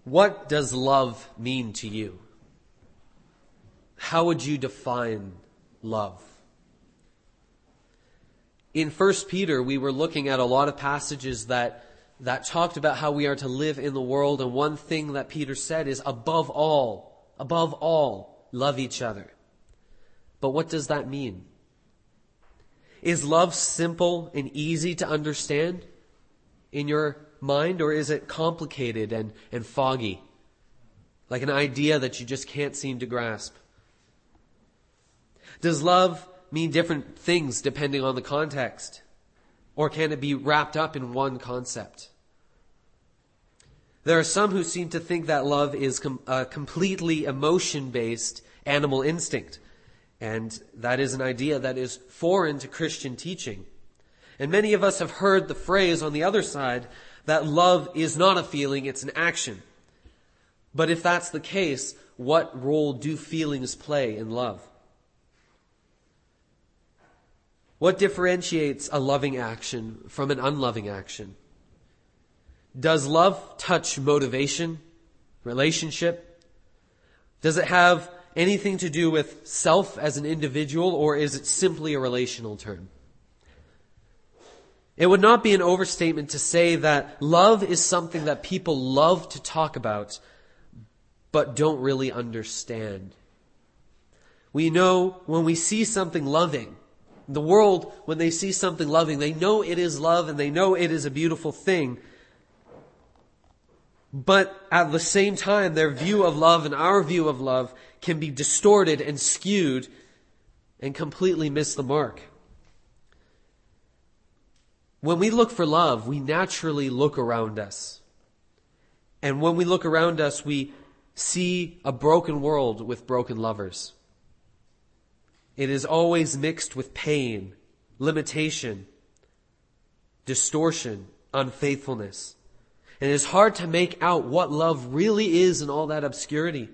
What does love mean to you? How would you define love? In 1 Peter, we were looking at a lot of passages that talked about how we are to live in the world, and one thing that Peter said is, above all, love each other. But what does that mean? Is love simple and easy to understand in your mind, or is it complicated and foggy? Like an idea that you just can't seem to grasp? Does love mean different things depending on the context? Or can it be wrapped up in one concept? There are some who seem to think that love is a completely emotion-based animal instinct. And that is an idea that is foreign to Christian teaching. And many of us have heard the phrase on the other side that love is not a feeling, it's an action. But if that's the case, what role do feelings play in love? What differentiates a loving action from an unloving action? Does love touch motivation, relationship? Does it have anything to do with self as an individual, or is it simply a relational term? It would not be an overstatement to say that love is something that people love to talk about, but don't really understand. We know when we see something loving, the world, when they see something loving, they know it is love and they know it is a beautiful thing. But at the same time, their view of love and our view of love can be distorted and skewed and completely miss the mark. When we look for love, we naturally look around us. And when we look around us, we see a broken world with broken lovers. It is always mixed with pain, limitation, distortion, unfaithfulness. And it is hard to make out what love really is in all that obscurity.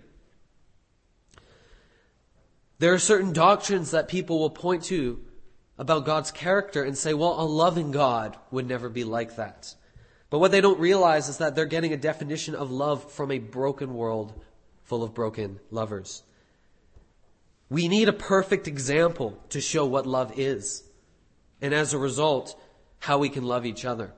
There are certain doctrines that people will point to about God's character and say, well, a loving God would never be like that. But what they don't realize is that they're getting a definition of love from a broken world full of broken lovers. We need a perfect example to show what love is, and as a result, how we can love each other.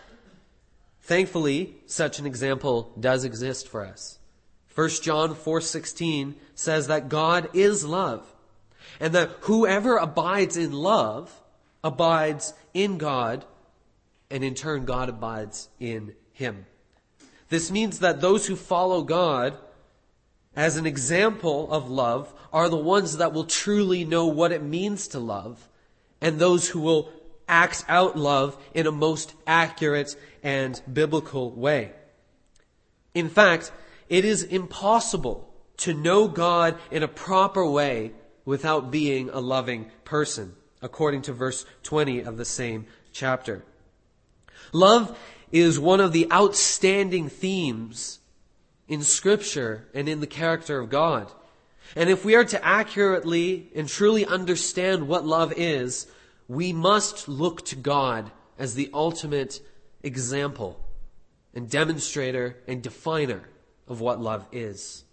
Thankfully, such an example does exist for us. 1 John 4:16 says that God is love, and that whoever abides in love abides in God, and in turn God abides in him. This means that those who follow God as an example of love are the ones that will truly know what it means to love, and those who will act out love in a most accurate and biblical way. In fact, it is impossible to know God in a proper way without being a loving person, according to verse 20 of the same chapter. Love is one of the outstanding themes in Scripture and in the character of God. And if we are to accurately and truly understand what love is, we must look to God as the ultimate example and demonstrator and definer of what love is.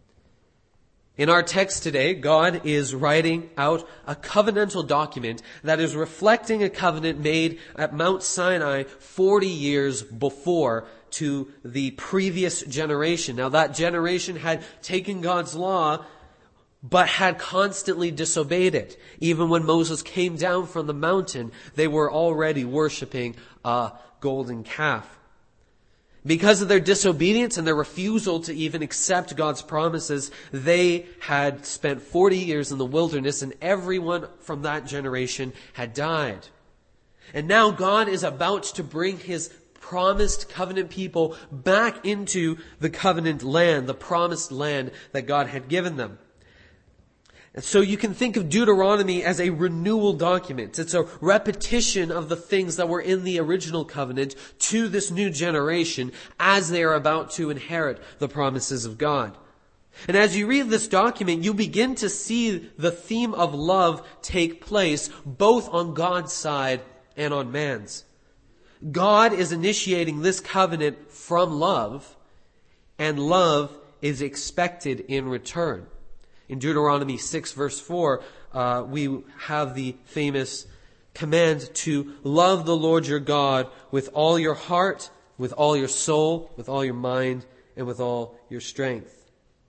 In our text today, God is writing out a covenantal document that is reflecting a covenant made at Mount Sinai 40 years before to the previous generation. Now, that generation had taken God's law, but had constantly disobeyed it. Even when Moses came down from the mountain, they were already worshiping a golden calf. Because of their disobedience and their refusal to even accept God's promises, they had spent 40 years in the wilderness, and everyone from that generation had died. And now God is about to bring his promised covenant people back into the covenant land, the promised land that God had given them. And so you can think of Deuteronomy as a renewal document. It's a repetition of the things that were in the original covenant to this new generation as they are about to inherit the promises of God. And as you read this document, you begin to see the theme of love take place both on God's side and on man's. God is initiating this covenant from love, and love is expected in return. In Deuteronomy 6 verse 4, we have the famous command to love the Lord your God with all your heart, with all your soul, with all your mind, and with all your strength.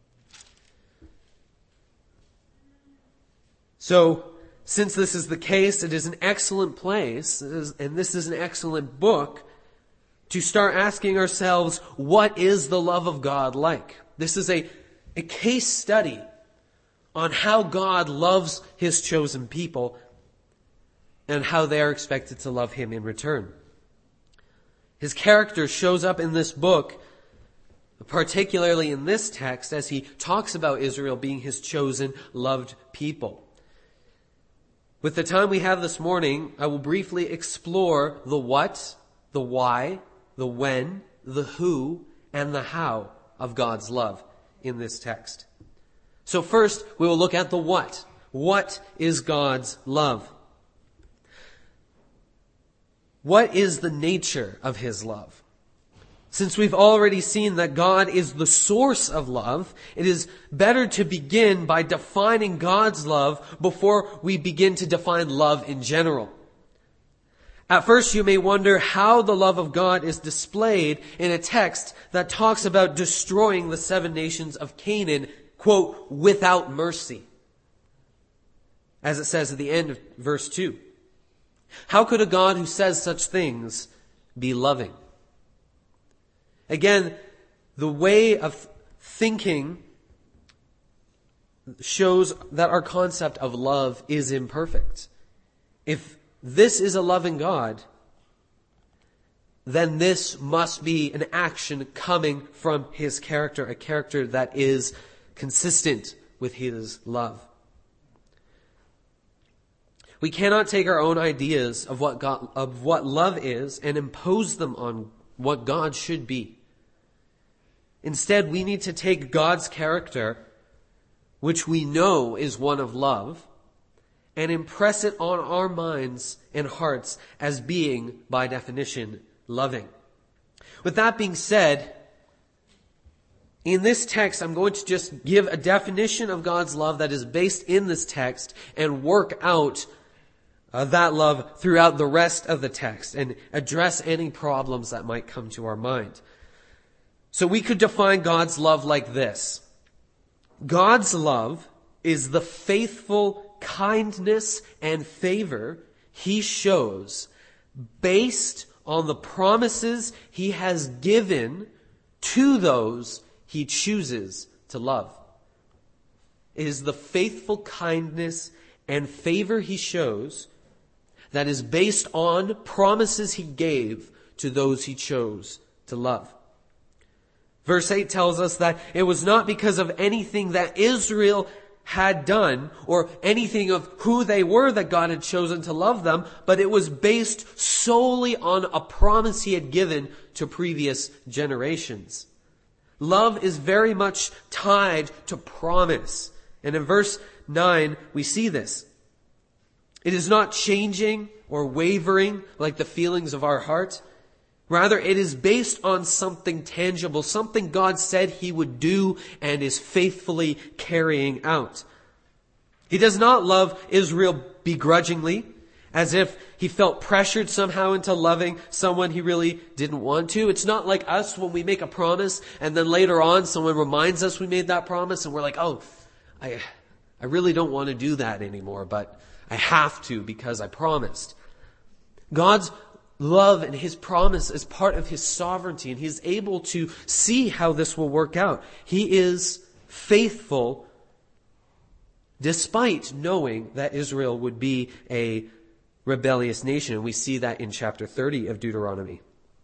So, since this is the case, it is an excellent place, and this is an excellent book, to start asking ourselves, what is the love of God like? This is a case study on how God loves His chosen people and how they are expected to love Him in return. His character shows up in this book, particularly in this text, as He talks about Israel being His chosen, loved people. With the time we have this morning, I will briefly explore the what, the why, the when, the who, and the how of God's love in this text. So first, we will look at the what. What is God's love? What is the nature of His love? Since we've already seen that God is the source of love, it is better to begin by defining God's love before we begin to define love in general. At first, you may wonder how the love of God is displayed in a text that talks about destroying the 7 nations of Canaan, quote, without mercy, as it says at the end of verse 2. How could a God who says such things be loving? Again, the way of thinking shows that our concept of love is imperfect. If this is a loving God, then this must be an action coming from His character, a character that is consistent with His love. We cannot take our own ideas of what love is and impose them on what God should be. Instead, we need to take God's character, which we know is one of love, and impress it on our minds and hearts as being, by definition, loving. With that being said, in this text, I'm going to just give a definition of God's love that is based in this text and work out that love throughout the rest of the text and address any problems that might come to our mind. So we could define God's love like this. God's love is the faithful kindness and favor He shows based on the promises He has given to those He chooses to love. It is the faithful kindness and favor He shows that is based on promises He gave to those He chose to love. Verse 8 tells us that it was not because of anything that Israel had done or anything of who they were that God had chosen to love them, but it was based solely on a promise He had given to previous generations. Love is very much tied to promise. And in verse 9, we see this. It is not changing or wavering like the feelings of our heart. Rather, it is based on something tangible, something God said He would do and is faithfully carrying out. He does not love Israel begrudgingly, as if He felt pressured somehow into loving someone He really didn't want to. It's not like us when we make a promise and then later on someone reminds us we made that promise and we're like, oh, I really don't want to do that anymore, but I have to because I promised. God's love and His promise is part of His sovereignty, and He's able to see how this will work out. He is faithful despite knowing that Israel would be a rebellious nation. And we see that in chapter 30 of Deuteronomy.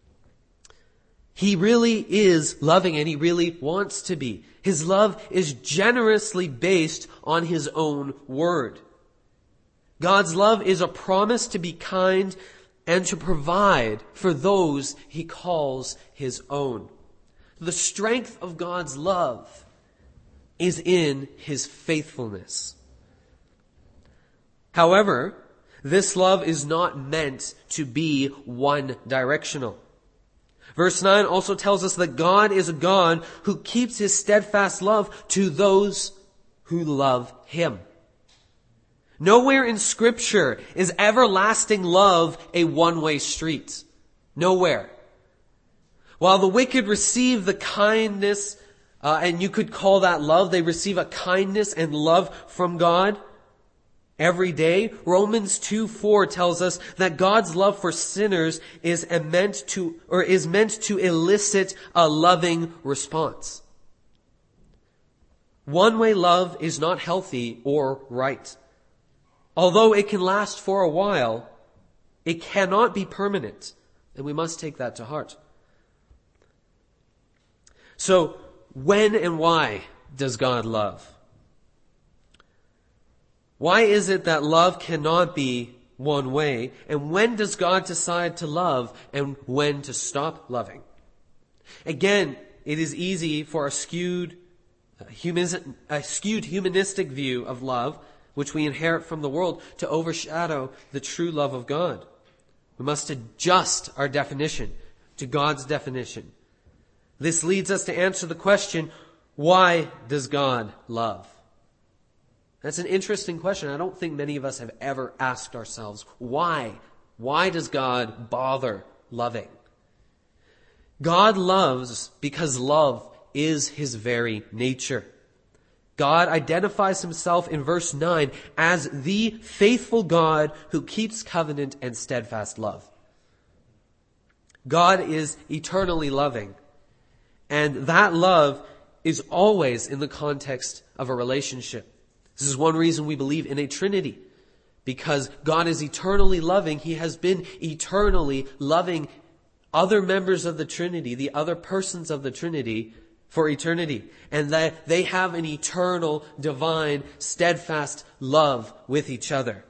He really is loving, and He really wants to be. His love is generously based on His own word. God's love is a promise to be kind and to provide for those He calls His own. The strength of God's love is in His faithfulness. However, this love is not meant to be one-directional. Verse 9 also tells us that God is a God who keeps his steadfast love to those who love him. Nowhere in Scripture is everlasting love a one-way street. Nowhere. While the wicked receive the kindness, and you could call that love, they receive a kindness and love from God every day. Romans 2:4 tells us that God's love for sinners is meant to elicit a loving response. One-way love is not healthy or right. Although it can last for a while, it cannot be permanent, and we must take that to heart. So, when and why does God love? Why is it that love cannot be one way? And when does God decide to love and when to stop loving? Again, it is easy for a skewed humanistic view of love, which we inherit from the world, to overshadow the true love of God. We must adjust our definition to God's definition. This leads us to answer the question, why does God love? That's an interesting question. I don't think many of us have ever asked ourselves, why? Why does God bother loving? God loves because love is his very nature. God identifies himself in verse 9 as the faithful God who keeps covenant and steadfast love. God is eternally loving, and that love is always in the context of a relationship. This is one reason we believe in a Trinity. Because God is eternally loving, he has been eternally loving other members of the Trinity, the other persons of the Trinity, for eternity. And that they have an eternal, divine, steadfast love with each other.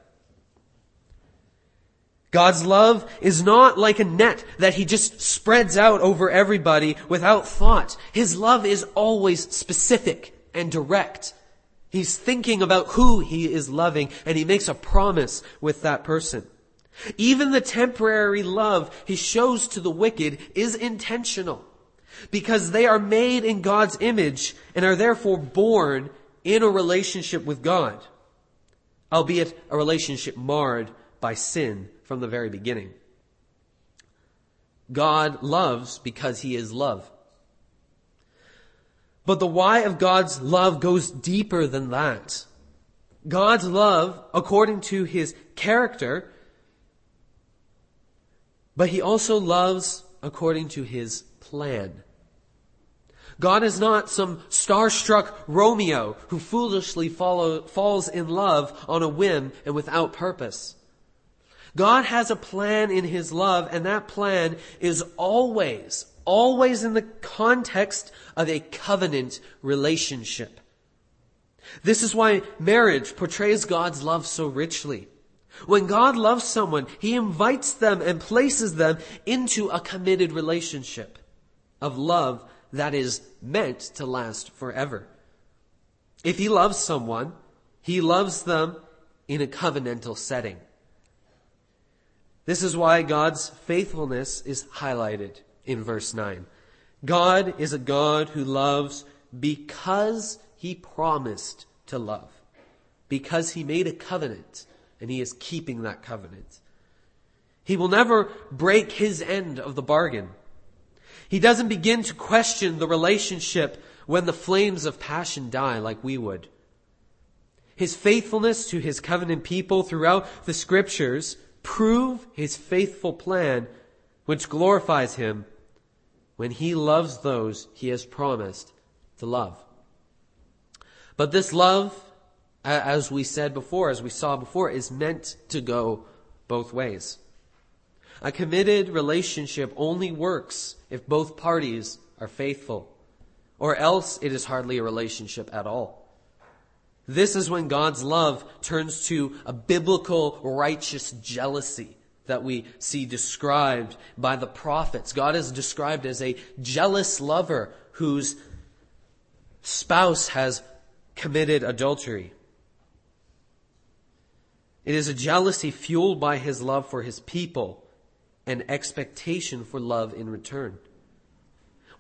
God's love is not like a net that he just spreads out over everybody without thought. His love is always specific and direct. He's thinking about who he is loving, and he makes a promise with that person. Even the temporary love he shows to the wicked is intentional, because they are made in God's image and are therefore born in a relationship with God, albeit a relationship marred by sin from the very beginning. God loves because he is love. But the why of God's love goes deeper than that. God's love, according to his character, but he also loves according to his plan. God is not some starstruck Romeo who foolishly falls in love on a whim and without purpose. God has a plan in his love, and that plan is always in the context of a covenant relationship. This is why marriage portrays God's love so richly. When God loves someone, he invites them and places them into a committed relationship of love that is meant to last forever. If he loves someone, he loves them in a covenantal setting. This is why God's faithfulness is highlighted in verse 9. God is a God who loves because he promised to love. Because he made a covenant, and he is keeping that covenant. He will never break his end of the bargain. He doesn't begin to question the relationship when the flames of passion die like we would. His faithfulness to his covenant people throughout the scriptures prove his faithful plan, which glorifies him when he loves those he has promised to love. But this love, as we saw before, is meant to go both ways. A committed relationship only works if both parties are faithful, or else it is hardly a relationship at all. This is when God's love turns to a biblical righteous jealousy that we see described by the prophets. God is described as a jealous lover whose spouse has committed adultery. It is a jealousy fueled by his love for his people and expectation for love in return.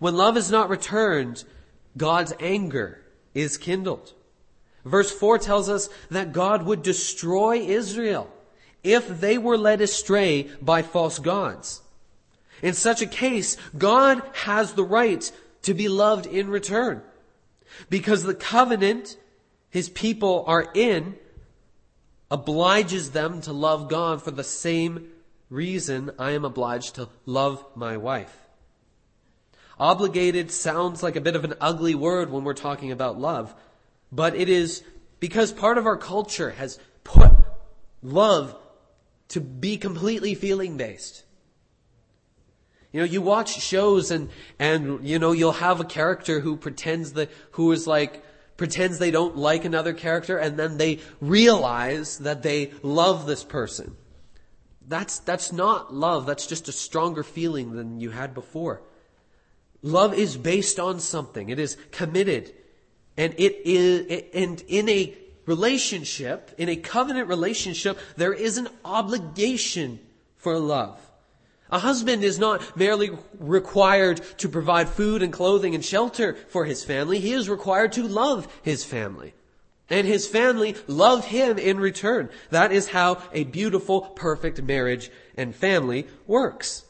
When love is not returned, God's anger is kindled. Verse 4 tells us that God would destroy Israel if they were led astray by false gods. In such a case, God has the right to be loved in return, because the covenant His people are in obliges them to love God for the same reason I am obliged to love my wife. Obligated sounds like a bit of an ugly word when we're talking about love, but it is because part of our culture has put love to be completely feeling-based. You watch shows and you'll have a character who pretends they don't like another character, and then they realize that they love this person. That's not love. That's just a stronger feeling than you had before. Love is based on something. It is committed. And in a relationship, in a covenant relationship, there is an obligation for love. A husband is not merely required to provide food and clothing and shelter for his family. He is required to love his family. And his family love him in return. That is how a beautiful, perfect marriage and family works.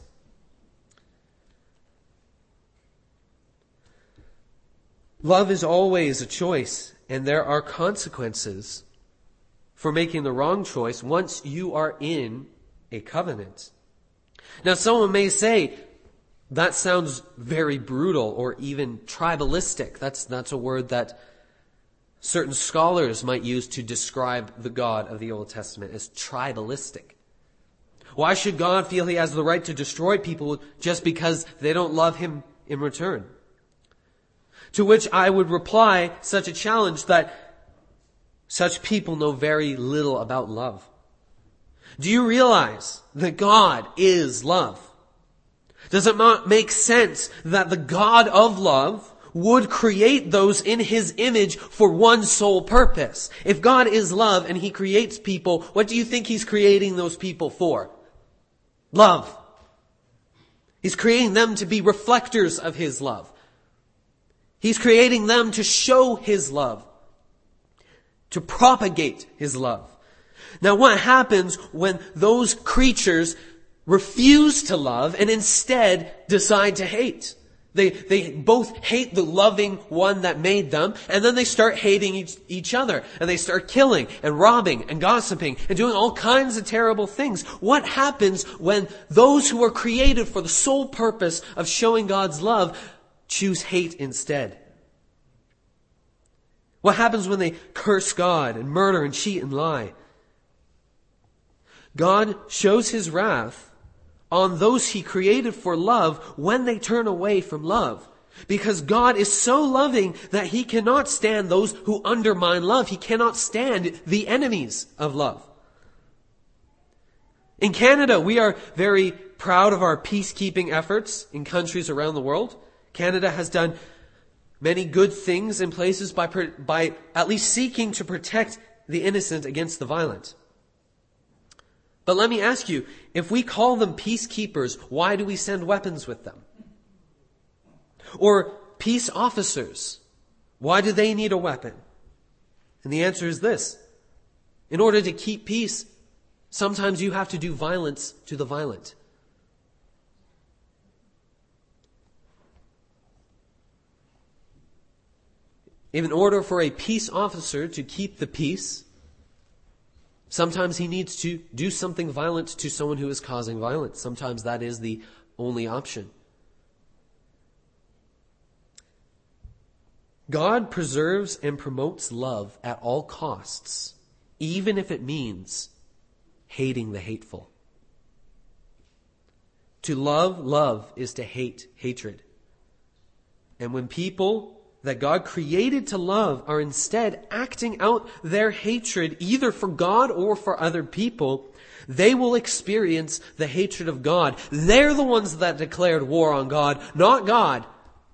Love is always a choice, and there are consequences for making the wrong choice once you are in a covenant. Now, someone may say, that sounds very brutal or even tribalistic. That's a word that certain scholars might use to describe the God of the Old Testament as tribalistic. Why should God feel He has the right to destroy people just because they don't love Him in return? To which I would reply such a challenge that such people know very little about love. Do you realize that God is love? Does it not make sense that the God of love would create those in His image for one sole purpose? If God is love and He creates people, what do you think He's creating those people for? Love. He's creating them to be reflectors of His love. He's creating them to show His love, to propagate His love. Now, what happens when those creatures refuse to love and instead decide to hate? They both hate the loving one that made them, and then they start hating each other, and they start killing and robbing and gossiping and doing all kinds of terrible things. What happens when those who are created for the sole purpose of showing God's love choose hate instead? What happens when they curse God and murder and cheat and lie? God shows His wrath on those He created for love when they turn away from love. Because God is so loving that He cannot stand those who undermine love. He cannot stand the enemies of love. In Canada, we are very proud of our peacekeeping efforts in countries around the world. Canada has done many good things in places by at least seeking to protect the innocent against the violent. But let me ask you, if we call them peacekeepers, why do we send weapons with them? Or peace officers, why do they need a weapon? And the answer is this: in order to keep peace, sometimes you have to do violence to the violent. In order for a peace officer to keep the peace, sometimes he needs to do something violent to someone who is causing violence. Sometimes that is the only option. God preserves and promotes love at all costs, even if it means hating the hateful. To love is to hate hatred. And when people that God created to love are instead acting out their hatred either for God or for other people, they will experience the hatred of God. They're the ones that declared war on God, not God.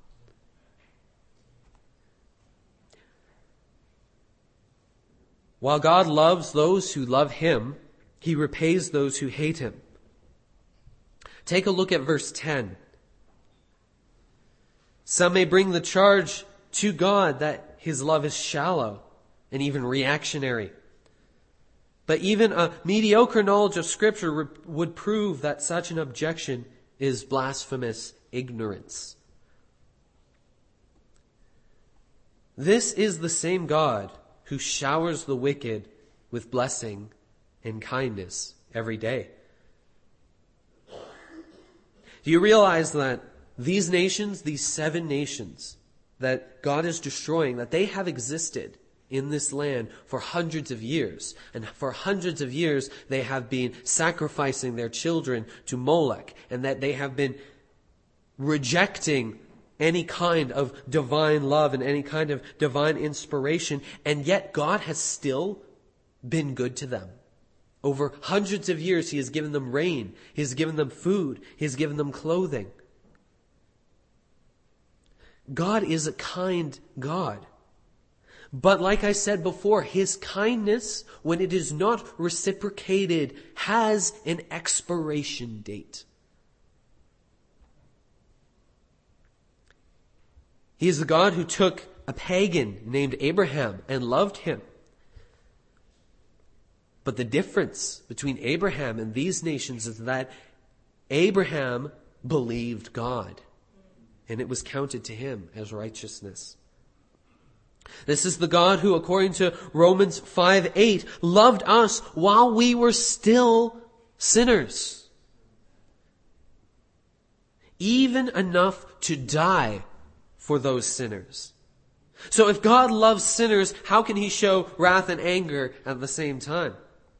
While God loves those who love Him, He repays those who hate Him. Take a look at verse 10. Some may bring the charge to God that his love is shallow and even reactionary. But even a mediocre knowledge of Scripture would prove that such an objection is blasphemous ignorance. This is the same God who showers the wicked with blessing and kindness every day. Do you realize that these nations, these 7 nations that God is destroying, that they have existed in this land for hundreds of years. And for hundreds of years, they have been sacrificing their children to Molech, and that they have been rejecting any kind of divine love and any kind of divine inspiration, and yet God has still been good to them. Over hundreds of years, He has given them rain. He has given them food. He has given them clothing. God is a kind God. But like I said before, His kindness, when it is not reciprocated, has an expiration date. He is the God who took a pagan named Abraham and loved him. But the difference between Abraham and these nations is that Abraham believed God, and it was counted to him as righteousness. This is the God who, according to Romans 5:8, loved us while we were still sinners, even enough to die for those sinners. So if God loves sinners, how can He show wrath and anger at the same time?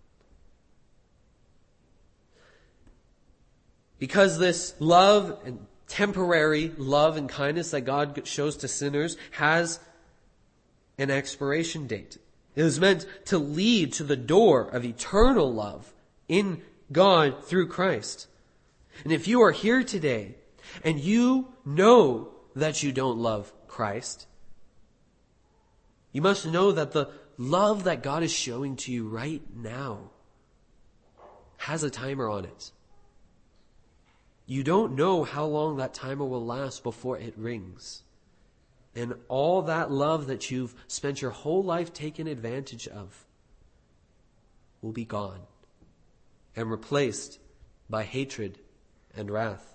Because this love and temporary love and kindness that God shows to sinners has an expiration date. It is meant to lead to the door of eternal love in God through Christ. And if you are here today and you know that you don't love Christ, you must know that the love that God is showing to you right now has a timer on it. You don't know how long that timer will last before it rings. And all that love that you've spent your whole life taking advantage of will be gone and replaced by hatred and wrath.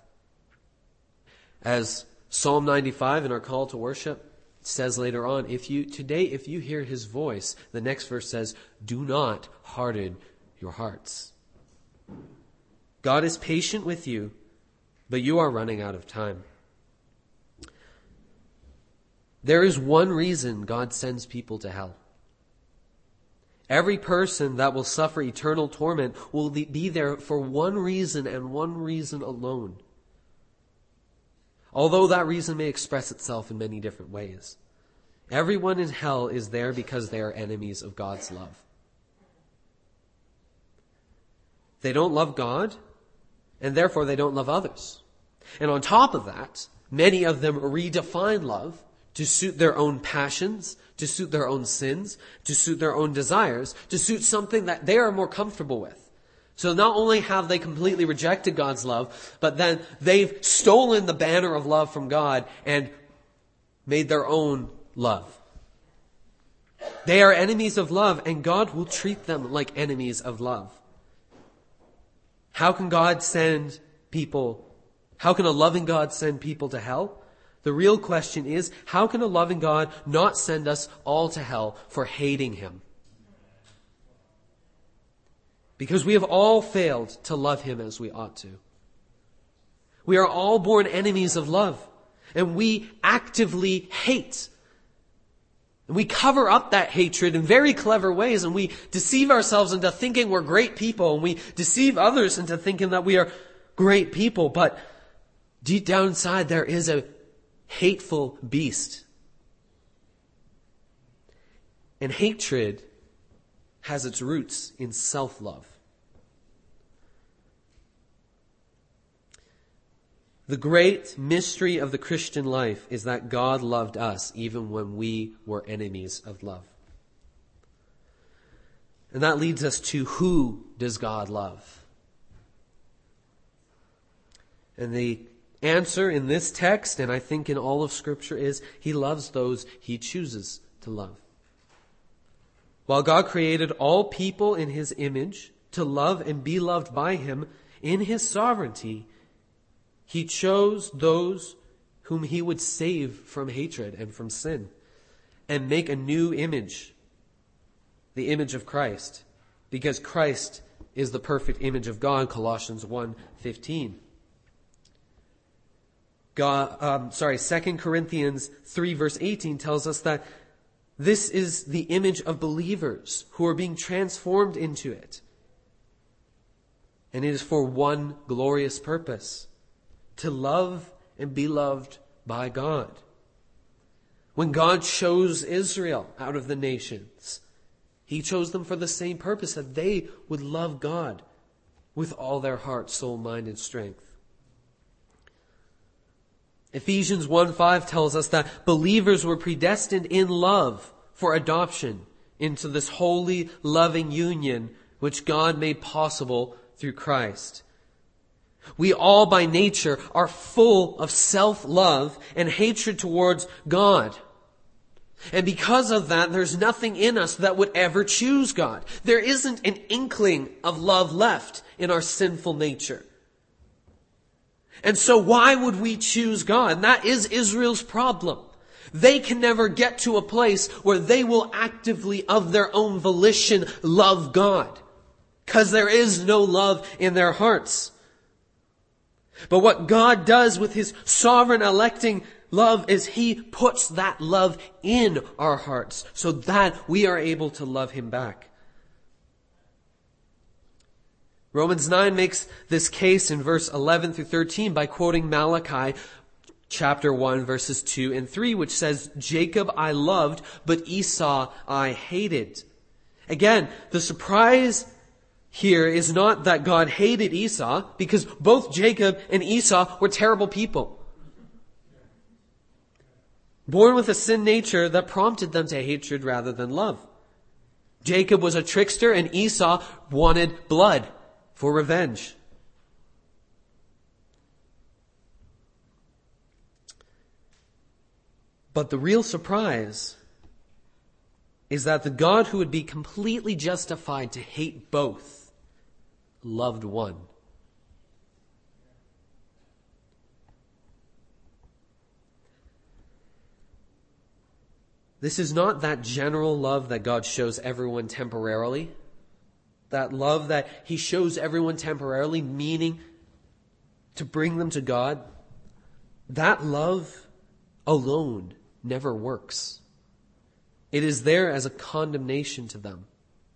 As Psalm 95 in our call to worship says later on, if you hear His voice, the next verse says, do not harden your hearts. God is patient with you, but you are running out of time. There is one reason God sends people to hell. Every person that will suffer eternal torment will be there for one reason and one reason alone. Although that reason may express itself in many different ways. Everyone in hell is there because they are enemies of God's love. They don't love God, and therefore they don't love others. And on top of that, many of them redefine love to suit their own passions, to suit their own sins, to suit their own desires, to suit something that they are more comfortable with. So not only have they completely rejected God's love, but then they've stolen the banner of love from God and made their own love. They are enemies of love, and God will treat them like enemies of love. How can a loving God send people to hell? The real question is, how can a loving God not send us all to hell for hating Him? Because we have all failed to love Him as we ought to. We are all born enemies of love, and we actively hate. And we cover up that hatred in very clever ways, and we deceive ourselves into thinking we're great people, and we deceive others into thinking that we are great people. But deep down inside, there is a hateful beast. And hatred has its roots in self-love. The great mystery of the Christian life is that God loved us even when we were enemies of love. And that leads us to, who does God love? And the answer in this text, and I think in all of Scripture, is He loves those He chooses to love. While God created all people in His image to love and be loved by Him, in His sovereignty, He chose those whom He would save from hatred and from sin and make a new image, the image of Christ, because Christ is the perfect image of God, Colossians 1:15. 2 Corinthians 3 verse 18 tells us that this is the image of believers who are being transformed into it. And it is for one glorious purpose, to love and be loved by God. When God chose Israel out of the nations, He chose them for the same purpose, that they would love God with all their heart, soul, mind, and strength. Ephesians 1:5 tells us that believers were predestined in love for adoption into this holy, loving union which God made possible through Christ. We all by nature are full of self-love and hatred towards God. And because of that, there's nothing in us that would ever choose God. There isn't an inkling of love left in our sinful nature. And so why would we choose God? And that is Israel's problem. They can never get to a place where they will actively, of their own volition, love God, because there is no love in their hearts. But what God does with His sovereign electing love is He puts that love in our hearts so that we are able to love Him back. Romans 9 makes this case in verse 11 through 13 by quoting Malachi chapter 1 verses 2 and 3, which says, Jacob I loved, but Esau I hated. Again, the surprise here is not that God hated Esau, because both Jacob and Esau were terrible people, born with a sin nature that prompted them to hatred rather than love. Jacob was a trickster and Esau wanted blood for revenge. But the real surprise is that the God who would be completely justified to hate both loved one. This is not that general love that God shows everyone temporarily. That love that He shows everyone temporarily, meaning to bring them to God. That love alone never works. It is there as a condemnation to them.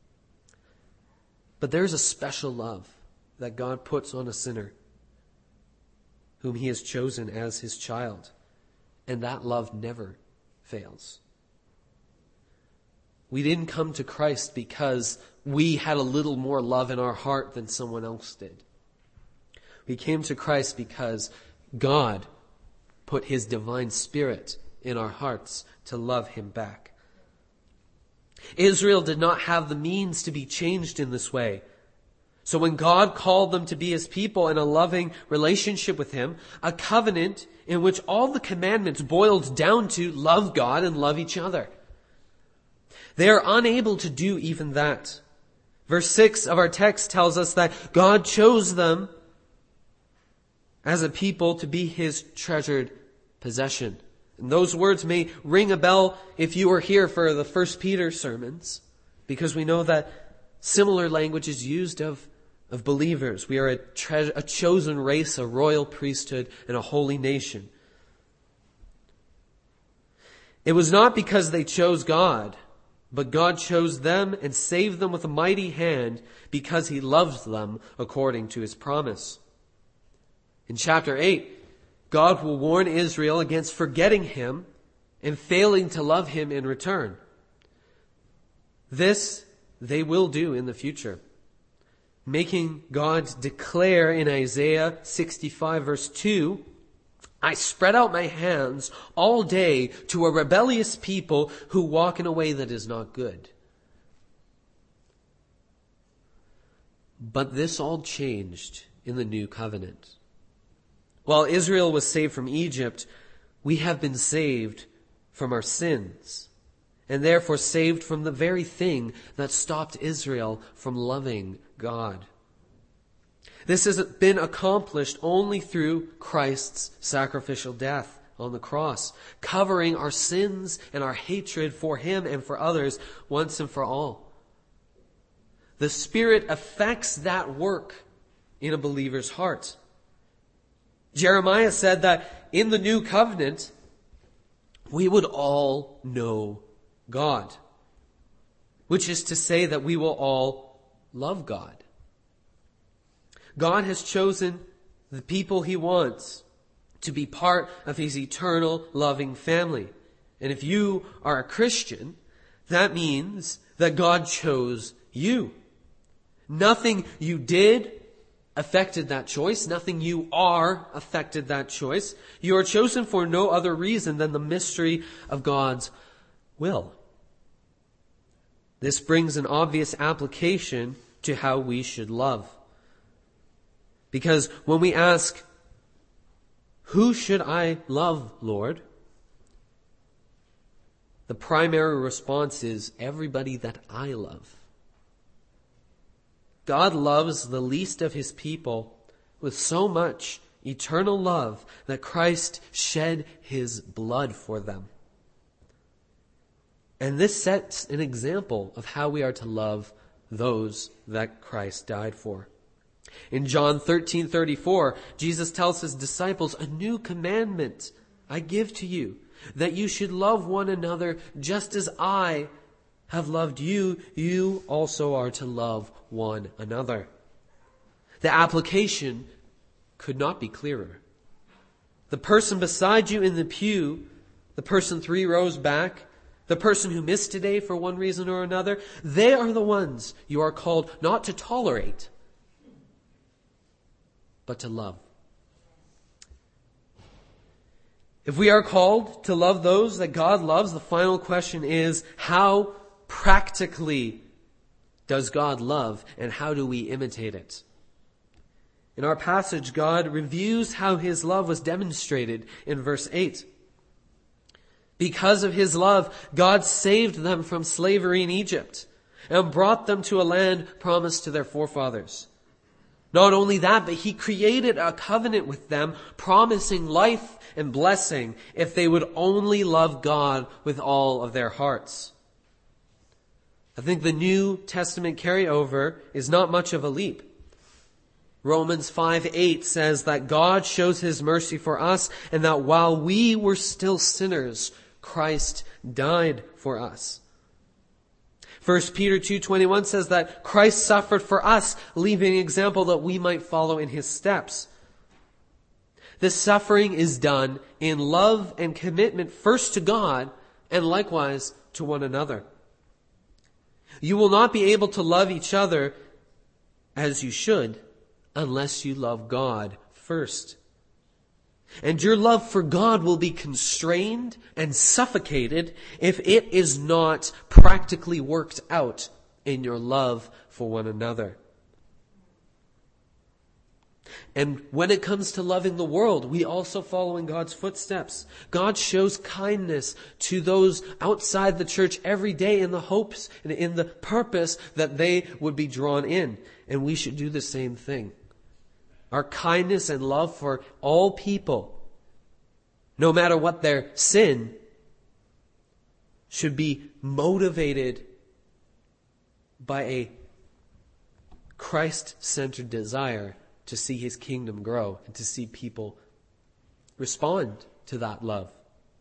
But there's a special love that God puts on a sinner whom He has chosen as His child. And that love never fails. We didn't come to Christ because we had a little more love in our heart than someone else did. We came to Christ because God put His divine Spirit in our hearts to love Him back. Israel did not have the means to be changed in this way. So when God called them to be His people in a loving relationship with Him, a covenant in which all the commandments boiled down to love God and love each other, they are unable to do even that. Verse 6 of our text tells us that God chose them as a people to be His treasured possession. And those words may ring a bell if you were here for the 1 Peter sermons, because we know that similar language is used of believers. We are a chosen race, a royal priesthood, and a holy nation. It was not because they chose God, but God chose them and saved them with a mighty hand because He loved them according to His promise. In chapter 8, God will warn Israel against forgetting Him and failing to love Him in return. This they will do in the future, making God declare in Isaiah 65 verse 2, I spread out my hands all day to a rebellious people who walk in a way that is not good. But this all changed in the new covenant. While Israel was saved from Egypt, we have been saved from our sins, and therefore saved from the very thing that stopped Israel from loving God. This has been accomplished only through Christ's sacrificial death on the cross, covering our sins and our hatred for Him and for others once and for all. The Spirit affects that work in a believer's heart. Jeremiah said that in the new covenant, we would all know God, which is to say that we will all love God. God has chosen the people He wants to be part of His eternal loving family. And if you are a Christian, that means that God chose you. Nothing you did affected that choice. Nothing you are affected that choice. You are chosen for no other reason than the mystery of God's will. This brings an obvious application to how we should love. Because when we ask, who should I love, Lord? The primary response is everybody that I love. God loves the least of His people with so much eternal love that Christ shed His blood for them. And this sets an example of how we are to love those that Christ died for. In John 13:34, Jesus tells His disciples, "A new commandment I give to you, that you should love one another just as I have loved you. You also are to love one another." The application could not be clearer. The person beside you in the pew, the person 3 rows back, the person who missed today for one reason or another, they are the ones you are called not to tolerate, but to love. If we are called to love those that God loves, the final question is, how practically does God love, and how do we imitate it? In our passage, God reviews how His love was demonstrated in verse 8. Because of His love, God saved them from slavery in Egypt and brought them to a land promised to their forefathers. Not only that, but He created a covenant with them, promising life and blessing if they would only love God with all of their hearts. I think the New Testament carryover is not much of a leap. Romans 5:8 says that God shows His mercy for us, and that while we were still sinners, Christ died for us. 1 Peter 2:21 says that Christ suffered for us, leaving an example that we might follow in His steps. This suffering is done in love and commitment first to God and likewise to one another. You will not be able to love each other as you should unless you love God first. And your love for God will be constrained and suffocated if it is not practically worked out in your love for one another. And when it comes to loving the world, we also follow in God's footsteps. God shows kindness to those outside the church every day in the hopes and in the purpose that they would be drawn in. And we should do the same thing. Our kindness and love for all people, no matter what their sin, should be motivated by a Christ-centered desire to see His kingdom grow and to see people respond to that love.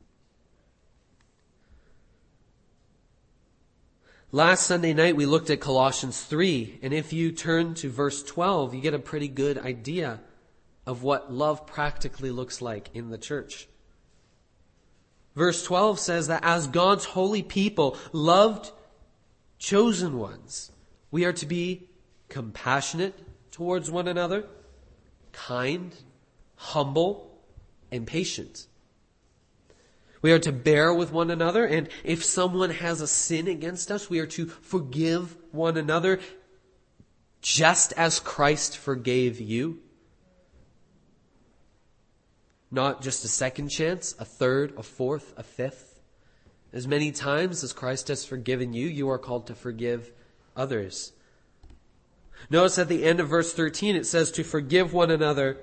Last Sunday night we looked at Colossians 3, and if you turn to verse 12, you get a pretty good idea of what love practically looks like in the church. Verse 12 says that as God's holy people, loved, chosen ones, we are to be compassionate towards one another, kind, humble, and patient. We are to bear with one another, and if someone has a sin against us, we are to forgive one another just as Christ forgave you. Not just a second chance, a third, a fourth, a fifth. As many times as Christ has forgiven you, you are called to forgive others. Notice at the end of verse 13 it says to forgive one another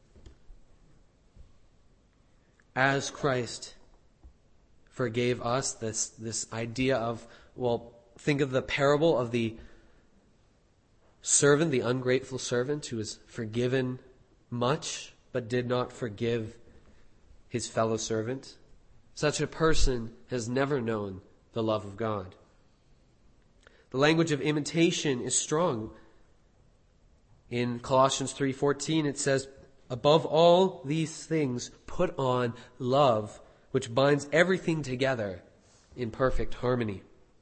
as Christ forgave us. This idea of, well, think of the parable of the servant, the ungrateful servant who was forgiven much but did not forgive his fellow servant. Such a person has never known the love of God. The language of imitation is strong. In Colossians 3:14 it says, above all these things put on love, which binds everything together in perfect harmony.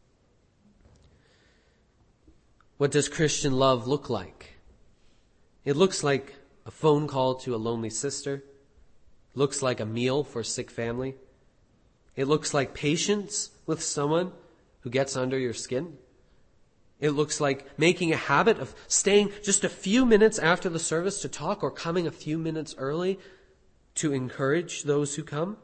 What does Christian love look like? It looks like a phone call to a lonely sister. It looks like a meal for a sick family. It looks like patience with someone who gets under your skin. It looks like making a habit of staying just a few minutes after the service to talk, or coming a few minutes early to encourage those who come.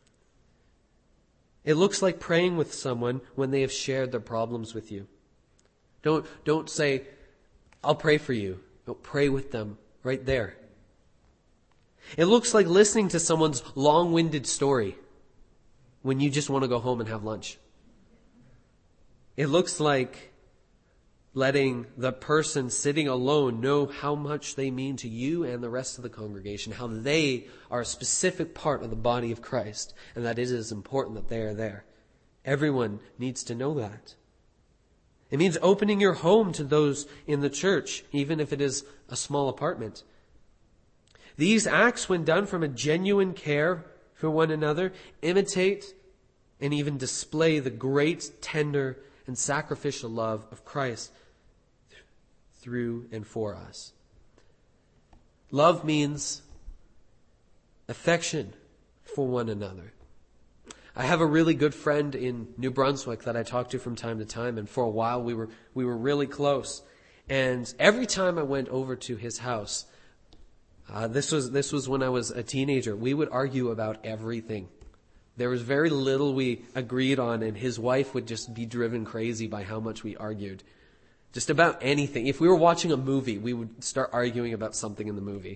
It looks like praying with someone when they have shared their problems with you. Don't say, I'll pray for you. Don't pray with them right there. It looks like listening to someone's long-winded story when you just want to go home and have lunch. It looks like letting the person sitting alone know how much they mean to you and the rest of the congregation, how they are a specific part of the body of Christ, and that it is important that they are there. Everyone needs to know that. It means opening your home to those in the church, even if it is a small apartment. These acts, when done from a genuine care for one another, imitate and even display the great, tender, and sacrificial love of Christ through and for us. Love means affection for one another. I have a really good friend in New Brunswick that I talk to from time to time, and for a while we were really close. And every time I went over to his house, this was when I was a teenager, we would argue about everything. There was very little we agreed on, and his wife would just be driven crazy by how much we argued. Just about anything. If we were watching a movie, we would start arguing about something in the movie.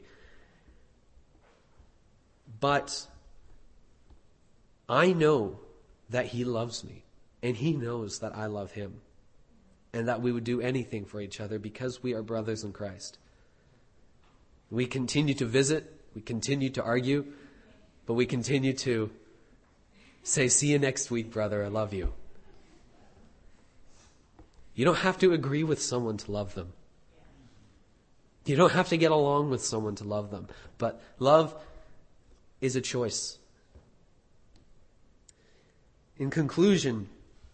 But I know that he loves me, and he knows that I love him, and that we would do anything for each other because we are brothers in Christ. We continue to visit, we continue to argue, but we continue to say, see you next week, brother, I love you. You don't have to agree with someone to love them. You don't have to get along with someone to love them. But love is a choice. In conclusion,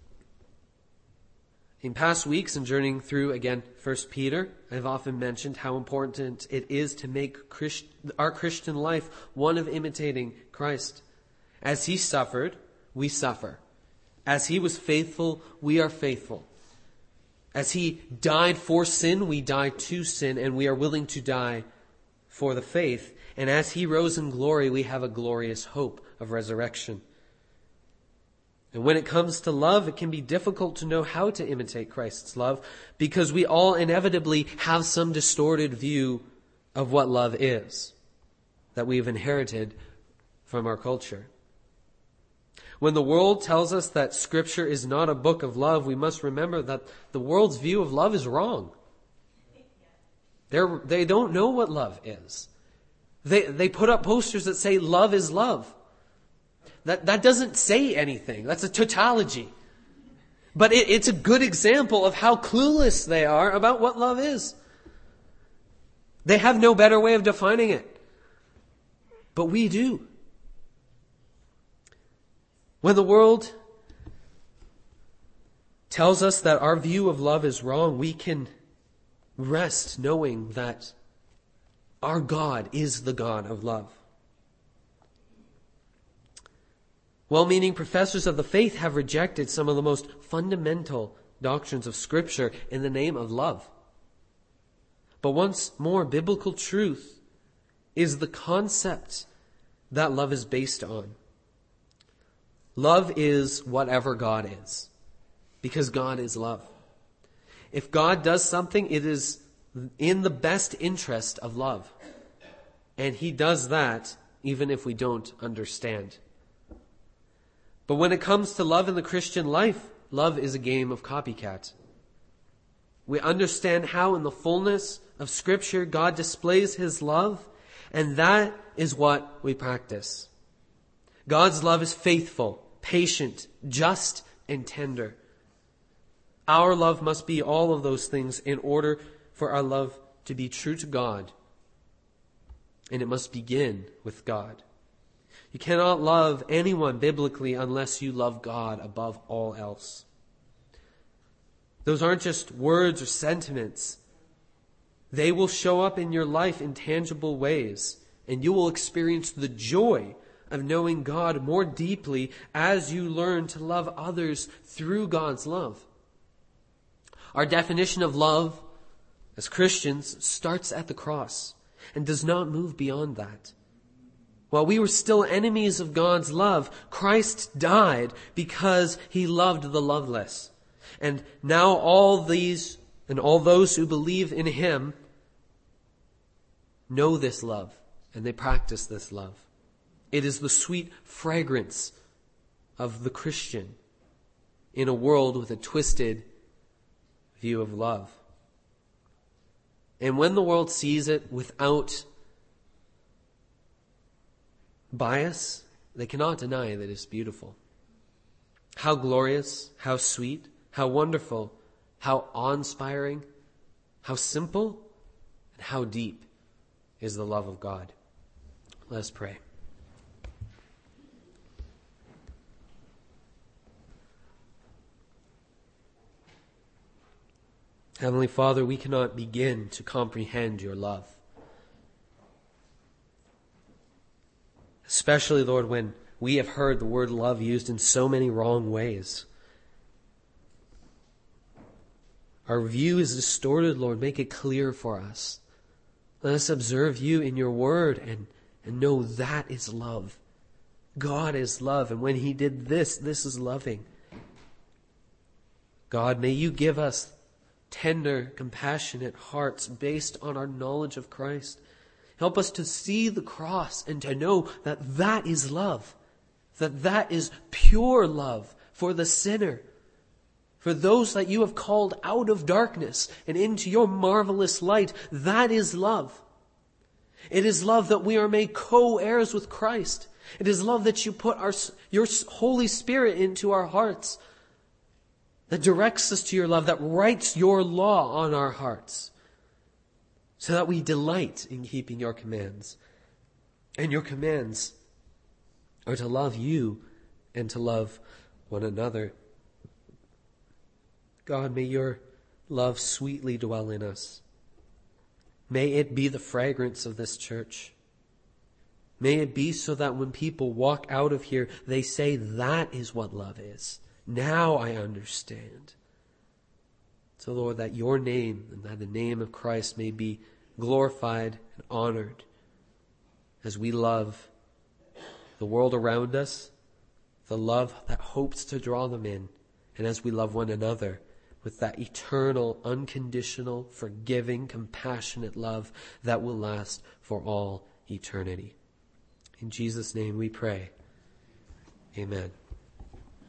in past weeks and journeying through, again, 1 Peter, I've often mentioned how important it is to make our Christian life one of imitating Christ. As he suffered, we suffer. As he was faithful, we are faithful. As he died for sin, we die to sin, and we are willing to die for the faith. And as he rose in glory, we have a glorious hope of resurrection. And when it comes to love, it can be difficult to know how to imitate Christ's love, because we all inevitably have some distorted view of what love is that we've inherited from our culture. When the world tells us that Scripture is not a book of love, we must remember that the world's view of love is wrong. They don't know what love is. They put up posters that say love is love. That doesn't say anything. That's a tautology. But it's a good example of how clueless they are about what love is. They have no better way of defining it. But we do. When the world tells us that our view of love is wrong, we can rest knowing that our God is the God of love. Well-meaning professors of the faith have rejected some of the most fundamental doctrines of Scripture in the name of love. But once more, biblical truth is the concept that love is based on. Love is whatever God is, because God is love. If God does something, it is in the best interest of love. And He does that even if we don't understand. But when it comes to love in the Christian life, love is a game of copycat. We understand how in the fullness of Scripture God displays His love, and that is what we practice. God's love is faithful, patient, just, and tender. Our love must be all of those things in order for our love to be true to God. And it must begin with God. You cannot love anyone biblically unless you love God above all else. Those aren't just words or sentiments. They will show up in your life in tangible ways, and you will experience the joy of knowing God more deeply as you learn to love others through God's love. Our definition of love as Christians starts at the cross and does not move beyond that. While we were still enemies of God's love, Christ died because He loved the loveless. And now all these and all those who believe in Him know this love, and they practice this love. It is the sweet fragrance of the Christian in a world with a twisted view of love. And when the world sees it without bias, they cannot deny that it's beautiful. How glorious, how sweet, how wonderful, how awe-inspiring, how simple, and how deep is the love of God. Let us pray. Heavenly Father, we cannot begin to comprehend your love. Especially, Lord, when we have heard the word love used in so many wrong ways. Our view is distorted, Lord. Make it clear for us. Let us observe you in your word and know that is love. God is love, and when He did this is loving. God, may you give us tender, compassionate hearts based on our knowledge of Christ. Help us to see the cross and to know that that is love, that is pure love for the sinner, for those that you have called out of darkness and into your marvelous light. That is love. It is love that we are made co-heirs with Christ. It is love that you put your Holy Spirit into our hearts, that directs us to your love, that writes your law on our hearts, so that we delight in keeping your commands. And your commands are to love you and to love one another. God, may your love sweetly dwell in us. May it be the fragrance of this church. May it be so that when people walk out of here, they say, that is what love is. Now I understand. So, Lord, that your name and that the name of Christ may be glorified and honored as we love the world around us, the love that hopes to draw them in, and as we love one another with that eternal, unconditional, forgiving, compassionate love that will last for all eternity. In Jesus' name we pray. Amen.